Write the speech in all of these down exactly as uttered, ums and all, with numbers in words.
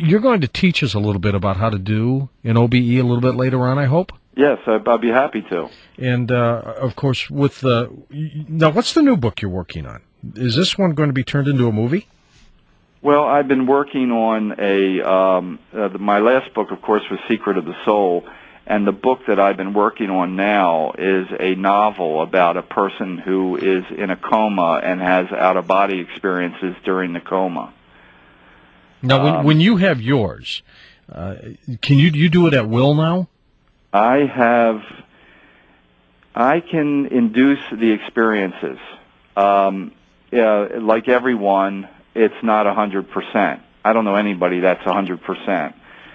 you're going to teach us a little bit about how to do an O B E a little bit later on, I hope? Yes, I'd be happy to. And, uh, of course, with the... Now, what's the new book you're working on? Is this one going to be turned into a movie? Well, I've been working on a... Um, uh, my last book, of course, was Secret of the Soul, and the book that I've been working on now is a novel about a person who is in a coma and has out-of-body experiences during the coma. Now, when, um, when you have yours, uh, can you you do it at will now? I have... I can induce the experiences. Um, yeah, like everyone, it's not one hundred percent. I don't know anybody that's one hundred percent.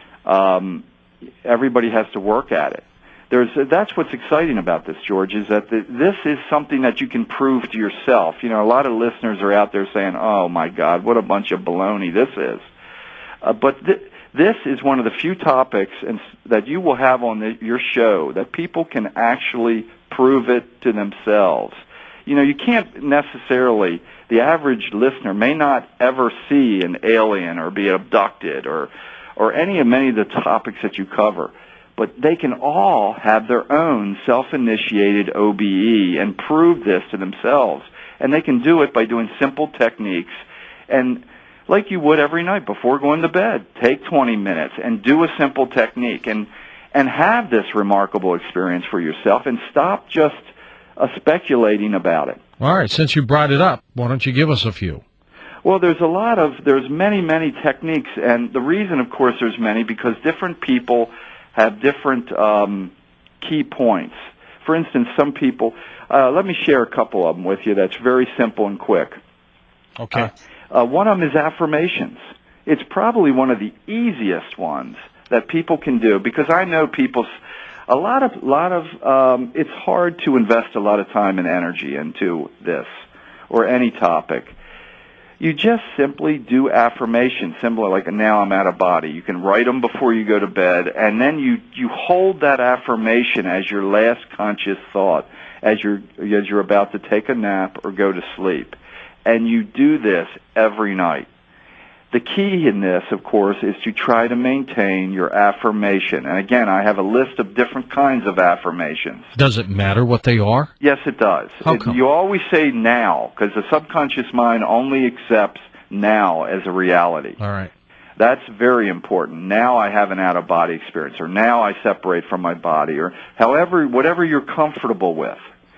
Um, everybody has to work at it. There's, that's what's exciting about this, George, is that the, this is something that you can prove to yourself. You know, a lot of listeners are out there saying, oh, my God, what a bunch of baloney this is. Uh, but th- this is one of the few topics and, that you will have on the, your show that people can actually prove it to themselves. You know, you can't necessarily, the average listener may not ever see an alien or be abducted or, or any of many of the topics that you cover. But they can all have their own self-initiated O B E and prove this to themselves. And they can do it by doing simple techniques. And like you would every night before going to bed, take twenty minutes and do a simple technique and, and have this remarkable experience for yourself and stop just uh, speculating about it. All right, since you brought it up, why don't you give us a few? Well, there's a lot of, there's many, many techniques. And the reason, of course, there's many, because different people have different um, key points. For instance, some people, uh, let me share a couple of them with you that's very simple and quick. Okay. Uh, uh, one of them is affirmations. It's probably one of the easiest ones that people can do, because I know people's, a lot of, lot of, um, it's hard to invest a lot of time and energy into this or any topic. You just simply do affirmations, similar like now I'm out of body. You can write them before you go to bed, and then you, you hold that affirmation as your last conscious thought as you're, as you're about to take a nap or go to sleep. And you do this every night. The key in this, of course, is to try to maintain your affirmation. And again, I have a list of different kinds of affirmations. Does it matter what they are? Yes, it does. How It, come? you always say now, because the subconscious mind only accepts now as a reality. All right. That's very important. Now I have an out-of-body experience, or now I separate from my body, or however, whatever you're comfortable with.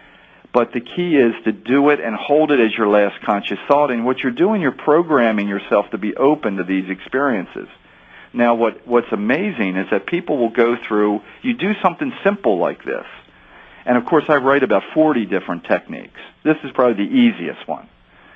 But the key is to do it and hold it as your last conscious thought. And what you're doing, you're programming yourself to be open to these experiences. Now, what, what's amazing is that people will go through, you do something simple like this. And, of course, I write about forty different techniques. This is probably the easiest one.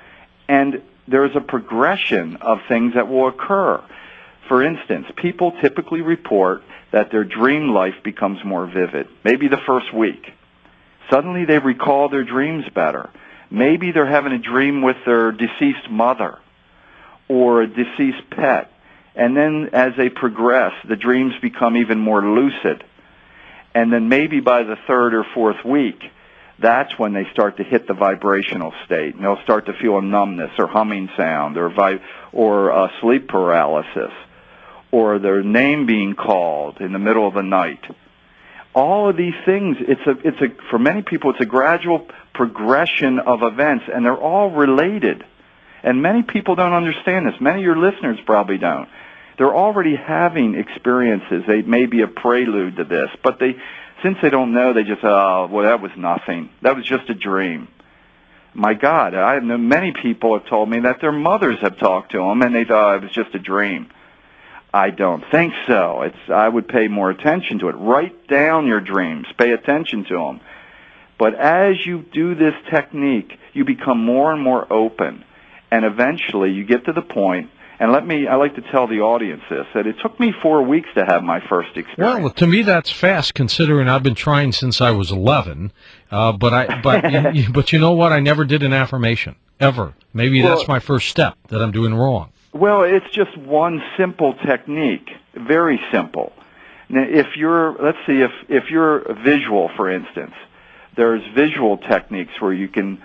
And there's a progression of things that will occur. For instance, people typically report that their dream life becomes more vivid, maybe the first week. Suddenly they recall their dreams better. Maybe they're having a dream with their deceased mother or a deceased pet. And then as they progress, the dreams become even more lucid. And then maybe by the third or fourth week, that's when they start to hit the vibrational state. And they'll start to feel a numbness or humming sound or vi- or uh, sleep paralysis or their name being called in the middle of the night. All of these things, it's a, it's a, for many people, it's a gradual progression of events, and they're all related. And many people don't understand this. Many of your listeners probably don't. They're already having experiences. They may be a prelude to this, but they, since they don't know, they just, oh, well, that was nothing. That was just a dream. My God, I know many people have told me that their mothers have talked to them, and they thought it was just a dream. I don't think so. It's, I would pay more attention to it. Write down your dreams. Pay attention to them. But as you do this technique, you become more and more open. And eventually you get to the point, and let me, I like to tell the audience this, that it took me four weeks to have my first experience. Well, to me that's fast, considering I've been trying since I was eleven. Uh, but I, but, but you know what? I never did an affirmation, ever. Maybe well, that's my first step that I'm doing wrong. Well, it's just one simple technique, very simple. Now, if you're, let's see, if, if you're visual, for instance, there's visual techniques where you can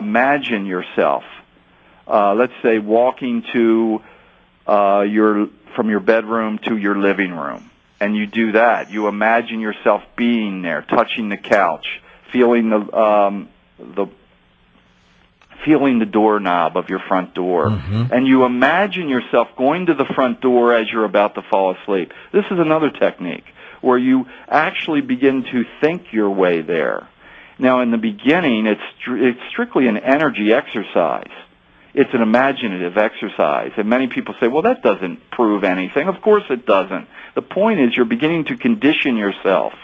imagine yourself, uh, let's say, walking to uh, your from your bedroom to your living room. And you do that. You imagine yourself being there, touching the couch, feeling the um, the feeling the doorknob of your front door. Mm-hmm. And you imagine yourself going to the front door as you're about to fall asleep. This is another technique where you actually begin to think your way there. Now, in the beginning, it's, it's strictly an energy exercise. It's an imaginative exercise. And many people say, well, that doesn't prove anything. Of course it doesn't. The point is you're beginning to condition yourself.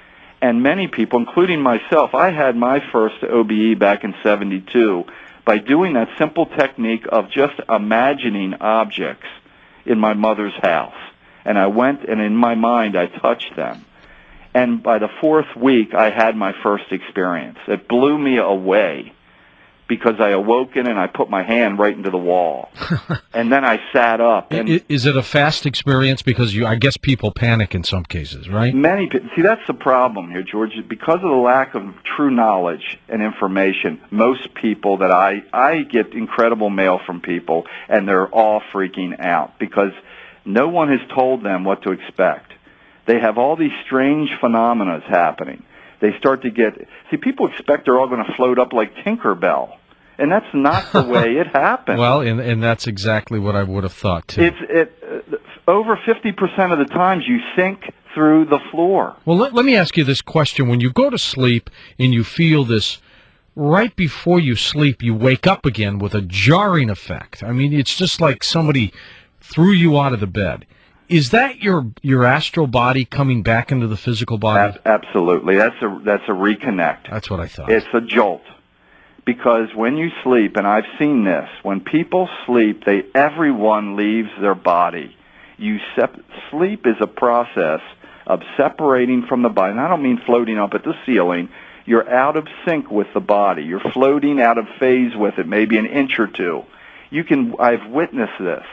And many people, including myself, I had my first O B E back in seventy-two by doing that simple technique of just imagining objects in my mother's house. And I went, and in my mind, I touched them. And by the fourth week, I had my first experience. It blew me away because I awoke in and I put my hand right into the wall. And then I sat up. And is it a fast experience? Because you, I guess people panic in some cases, right? Many people. See, that's the problem here, George. Because of the lack of true knowledge and information, most people that I, I get incredible mail from people, and they're all freaking out because no one has told them what to expect. They have all these strange phenomena happening. They start to get, see, people expect they're all going to float up like Tinkerbell. And that's not the way it happens. Well, and, and that's exactly what I would have thought, too. It's it, uh, over fifty percent of the times you sink through the floor. Well, let, let me ask you this question. When you go to sleep and you feel this, right before you sleep, you wake up again with a jarring effect. I mean, it's just like somebody threw you out of the bed. Is that your your astral body coming back into the physical body? Absolutely. That's a that's a reconnect. That's what I thought. It's a jolt. Because when you sleep, and I've seen this, when people sleep, they everyone leaves their body. You sep- sleep is a process of separating from the body. And I don't mean floating up at the ceiling. You're out of sync with the body. You're floating out of phase with it, maybe an inch or two. You can. I've witnessed this.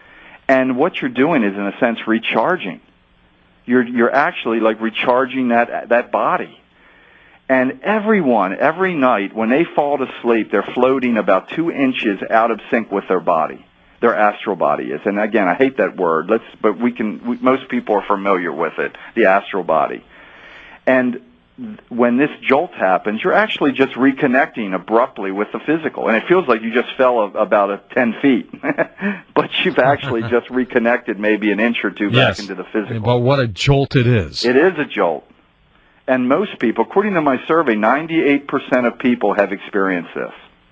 And what you're doing is, in a sense, recharging. You're you're actually like recharging that that body. And everyone, every night, when they fall to sleep, they're floating about two inches out of sync with their body. Their astral body is. And again, I hate that word. Let's, but we can. We, most people are familiar with it. The astral body. And when this jolt happens, you're actually just reconnecting abruptly with the physical. And it feels like you just fell a, about a ten feet. But you've actually just reconnected maybe an inch or two yes. back into the physical. But what a jolt it is. It is a jolt. And most people, according to my survey, ninety-eight percent of people have experienced this.